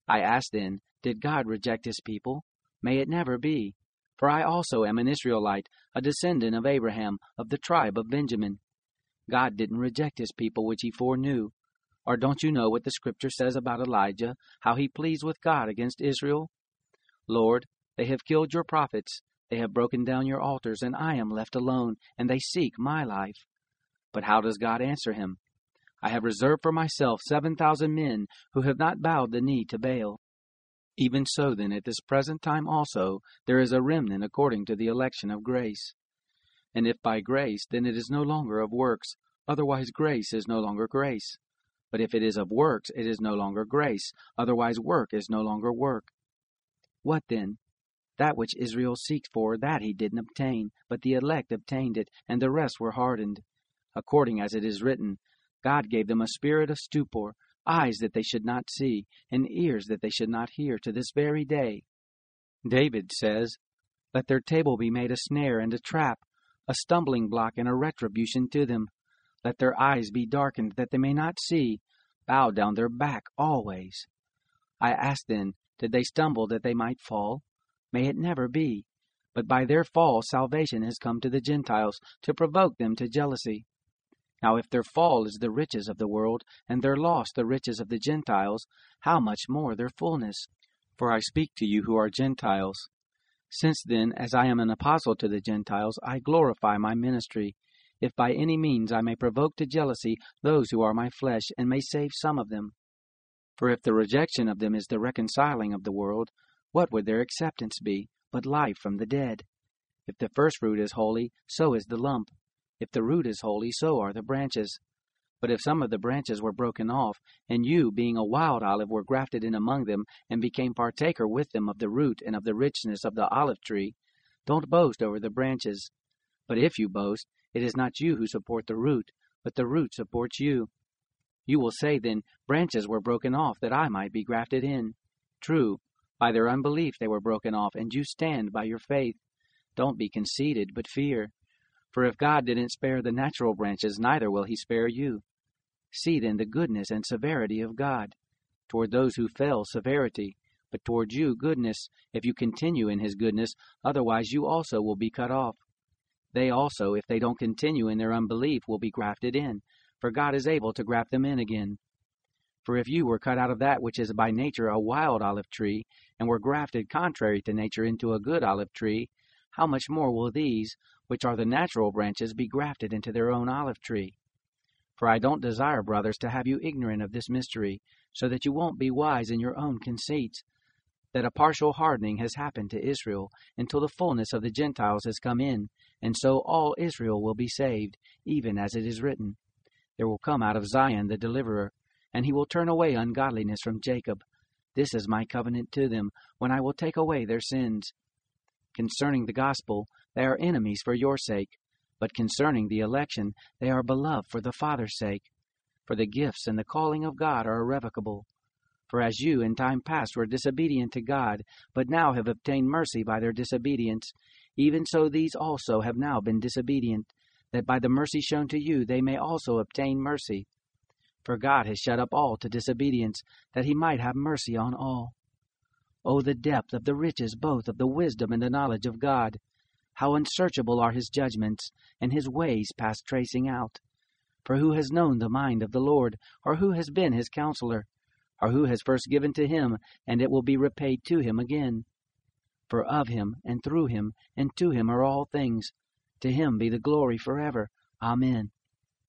I ask then, did God reject his people? May it never be. For I also am an Israelite, a descendant of Abraham, of the tribe of Benjamin. God didn't reject his people which he foreknew. Or don't you know what the Scripture says about Elijah, how he pleads with God against Israel? Lord, they have killed your prophets, they have broken down your altars, and I am left alone, and they seek my life. But how does God answer him? I have reserved for myself 7,000 men who have not bowed the knee to Baal. Even so then at this present time also there is a remnant according to the election of grace. And if by grace, then it is no longer of works, otherwise grace is no longer grace. But if it is of works, it is no longer grace, otherwise work is no longer work. What then? That which Israel seeks for, that he didn't obtain, but the elect obtained it, and the rest were hardened. According as it is written, God gave them a spirit of stupor, eyes that they should not see, and ears that they should not hear, to this very day. David says, let their table be made a snare and a trap, a stumbling block and a retribution to them. Let their eyes be darkened, that they may not see, bow down their back always. I ask then, did they stumble that they might fall? May it never be. But by their fall salvation has come to the Gentiles, to provoke them to jealousy. Now if their fall is the riches of the world, and their loss the riches of the Gentiles, how much more their fullness? For I speak to you who are Gentiles. Since then, as I am an apostle to the Gentiles, I glorify my ministry, if by any means I may provoke to jealousy those who are my flesh, and may save some of them. For if the rejection of them is the reconciling of the world, what would their acceptance be, but life from the dead? If the first fruit is holy, so is the lump. If the root is holy, so are the branches. But if some of the branches were broken off, and you, being a wild olive, were grafted in among them, and became partaker with them of the root and of the richness of the olive tree, don't boast over the branches. But if you boast, it is not you who support the root, but the root supports you. You will say then, branches were broken off, that I might be grafted in. True, by their unbelief they were broken off, and you stand by your faith. Don't be conceited, but fear. For if God didn't spare the natural branches, neither will he spare you. See then the goodness and severity of God. Toward those who fell, severity, but toward you, goodness, if you continue in his goodness, otherwise you also will be cut off. They also, if they don't continue in their unbelief, will be grafted in, for God is able to graft them in again. For if you were cut out of that which is by nature a wild olive tree, and were grafted contrary to nature into a good olive tree, how much more will these, which are the natural branches, be grafted into their own olive tree? For I don't desire, brothers, to have you ignorant of this mystery, so that you won't be wise in your own conceits, that a partial hardening has happened to Israel, until the fullness of the Gentiles has come in, and so all Israel will be saved, even as it is written. There will come out of Zion the deliverer, and he will turn away ungodliness from Jacob. This is my covenant to them, when I will take away their sins. Concerning the gospel, they are enemies for your sake, but concerning the election, they are beloved for the Father's sake. For the gifts and the calling of God are irrevocable. For as you in time past were disobedient to God, but now have obtained mercy by their disobedience, even so these also have now been disobedient, that by the mercy shown to you they may also obtain mercy. For God has shut up all to disobedience, that he might have mercy on all. O the depth of the riches both of the wisdom and the knowledge of God! How unsearchable are his judgments, and his ways past tracing out! For who has known the mind of the Lord, or who has been his counselor? Or who has first given to him, and it will be repaid to him again? For of him, and through him, and to him are all things. To him be the glory forever. Amen.